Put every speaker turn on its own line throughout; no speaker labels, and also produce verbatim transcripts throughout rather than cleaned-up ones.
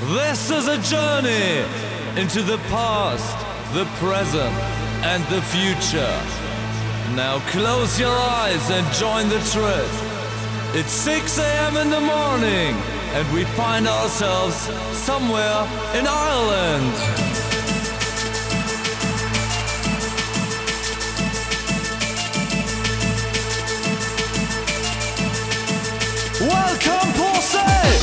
This is a journey into the past, the present, and the future. Now close your eyes and join the trip. It's six a.m. in the morning, and we find ourselves somewhere in Ireland. Welcome, Porsche!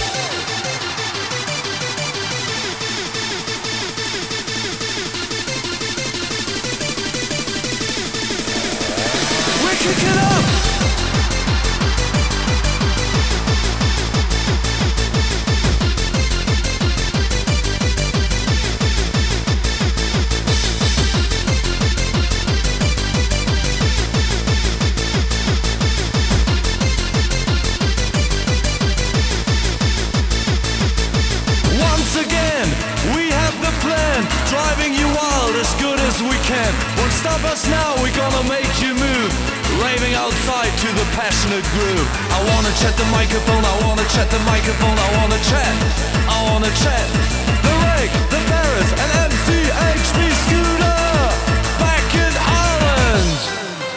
We're kicking up! Driving you wild as good as we can. Won't stop us now, we're gonna make you move. Raving outside to the passionate groove. I wanna chat the microphone, I wanna chat the microphone, I wanna chat, I wanna chat. The Rig, the Paris, and M C H P Scooter back in Ireland.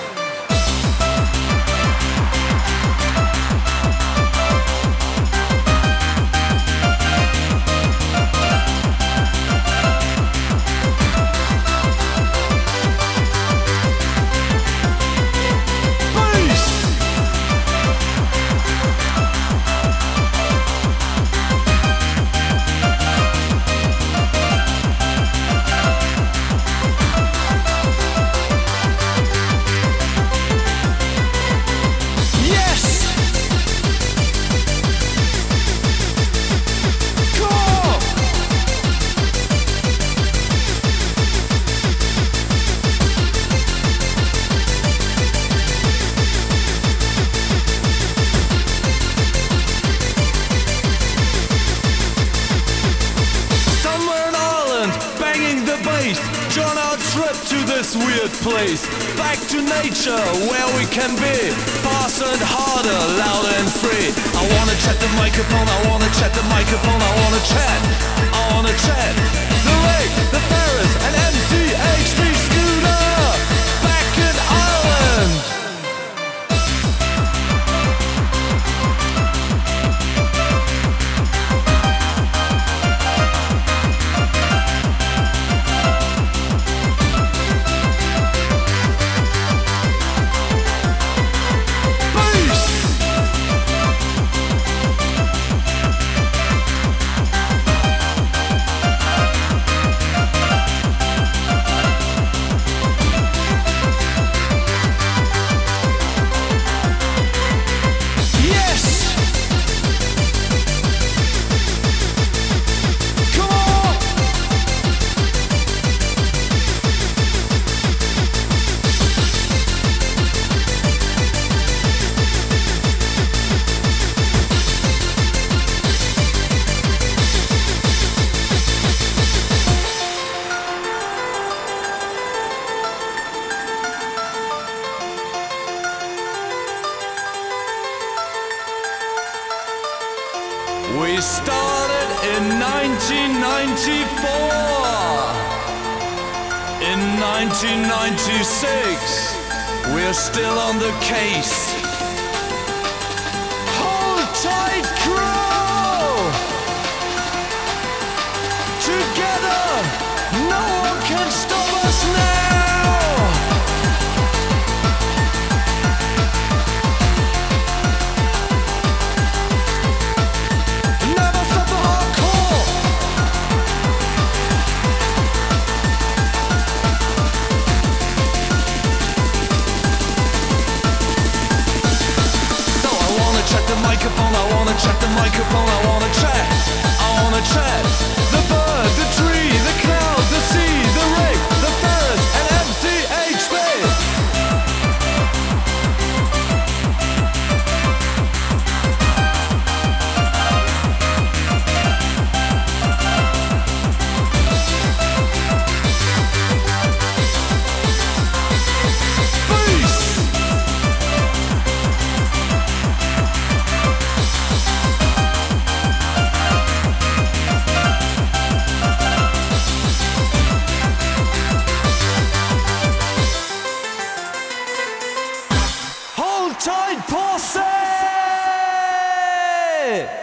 Join our trip to this weird place. Back to nature where we can be faster and harder, louder and free. I wanna chat the microphone, I wanna chat the microphone, I wanna chat, I wanna chat. The Rig, the Paris, and M C H P Scooter back in Ireland. We started in nineteen ninety-four. In nineteen ninety-six, we're still on the case. Hold tight, crew! Together, no one can stop us now! I wanna chat the microphone, I wanna chat, I wanna chat. The bird, the tree, the cloud, the sea, the Rig, the Paris, and M C H P. Peace! Hey!